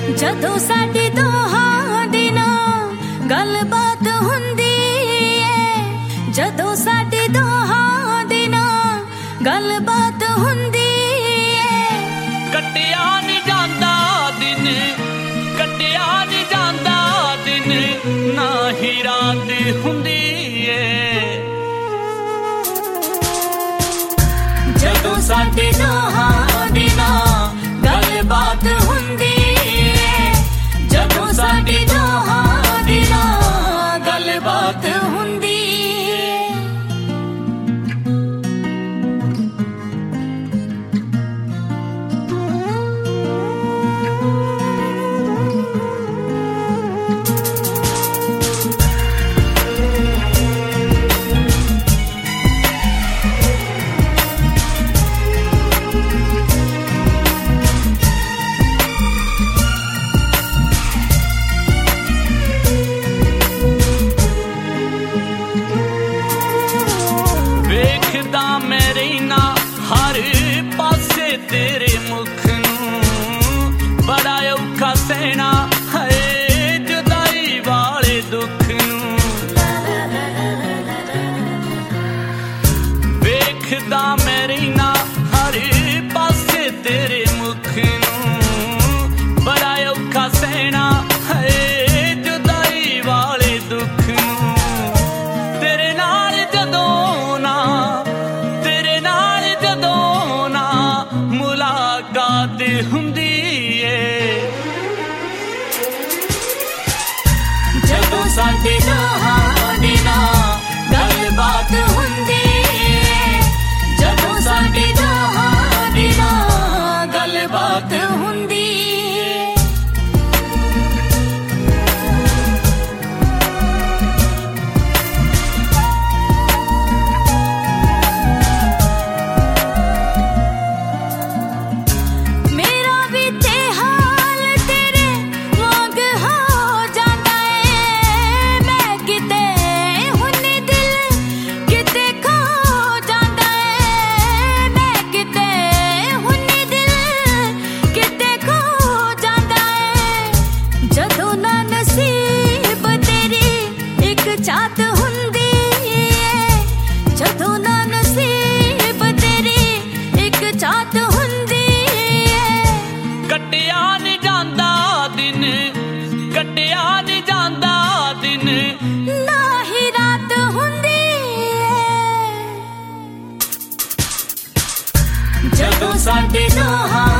ਜਦੋਂ ਸਾਡੀ ਦੋਹਾਂ ਦੀ ਨਾ ਗੱਲਬਾਤ ਹੁੰਦੀ ਏ, ਜਦੋਂ ਸਾਡੀ ਦੋਹਾਂ ਦੀ ਨਾ ਗੱਲਬਾਤ ਹੁੰਦੀ ਏ। ਕੱਟਿਆ ਨਹੀਂ ਜਾਂਦਾ ਦਿਨ, ਕੱਟਿਆ ਨਹੀਂ ਜਾਂਦਾ ਦਿਨ, ਨਾ ਹੀ ਰਾਤ ਹੁੰਦੀ ਏ। ਜਦੋਂ ਸਾਡੀ ਦੋਹਾਂ ਦੀ ਨਾ ਗੱਲਬਾਤ ਹੁੰਦੀ ਏ, ਜਦੋਂ ਸਾਡੀ ਦੋਹਾਂ ਦੀ ਨਾ ਗੱਲਬਾਤ ਹੁੰਦੀ ਏ। ਵੇਖਦਾ ਮੈਂ ਰਹਿਣਾ ਹਰ ਪਾਸੇ ਤੇਰੇ ਮੁਖ ਨੂੰ, ਬੜਾ ਔਖਾ ਸਹਿਣਾ ਹੈ ਜੁਦਾਈ ਵਾਲੇ ਦੁੱਖ ਨੂੰ। ਵੇਖਦਾ ਮੈਂ ਰਹਿਣਾ ਹਰ ਪਾਸੇ ਤੇਰੇ ਮੁਖ ਨੂੰ, ਬੜਾ ਔਖਾ ਸਹਿਣਾ ਹੈ ਜੁਦਾਈ ਵਾਲੇ ਦੁੱਖ ਨੂੰ। ਤੇਰੇ ਨਾਲ ਜਦੋਂ ਨਾ, ਤੇਰੇ ਨਾਲ ਜਦੋਂ ਨਾ ਮੁਲਾਕਾਤ ਹੁੰਦੀ ਏ। ਜਦੋਂ ਸਾਡੇ ਦੋਹਾਂ ਦੀ ਨਾ ਗੱਲਬਾਤ ਹੁੰਦੀ ਏ, ਜਦੋਂ ਸਾਡੇ ਦੋਹਾਂ ਦੀ ਨਾ ਗੱਲਬਾਤ ਹੁੰਦੀ ਏ। ਮੇਰਾ ਵੀ ਤੇ ਹਾਲ ਤੇਰੇ ਵਾਂਗ ਹੋ ਜਾਂਦਾ ਏ, ਮੈਂ ਕਿਤੇ ਹੁੰਨੀ ਦਿਲ ਕਿਤੇ ਖੋ ਜਾਂਦਾ ਏ, ਮੈਂ ਕਿਤੇ ਹੁੰਨੀ ਦਿਲ ਕਿਤੇ ਖੋ ਜਾਂਦਾ ਏ। ਜਦੋਂ ਨਾ ਨਸੀਬ ਤੇਰੀ ਇੱਕ ਚਾਹਤ ਹੁੰਦੀ ਏ, ਜਦੋਂ ਨਾ ਨਸੀਬ ਤੇਰੀ ਇੱਕ ਚਾਹਤ ਹੁੰਦੀ ਏ। ਕੱਟਿਆ ਨਹੀਂ ਜਾਂਦਾ ਦਿਨ, ਕੱਟਿਆ ਨਹੀਂ ਜਾਂਦਾ ਦਿਨ, ਨਾ ਹੀ ਰਾਤ ਹੁੰਦੀ ਏ। ਜਦੋਂ ਸਾਡੇ ਦੋਹਾਂ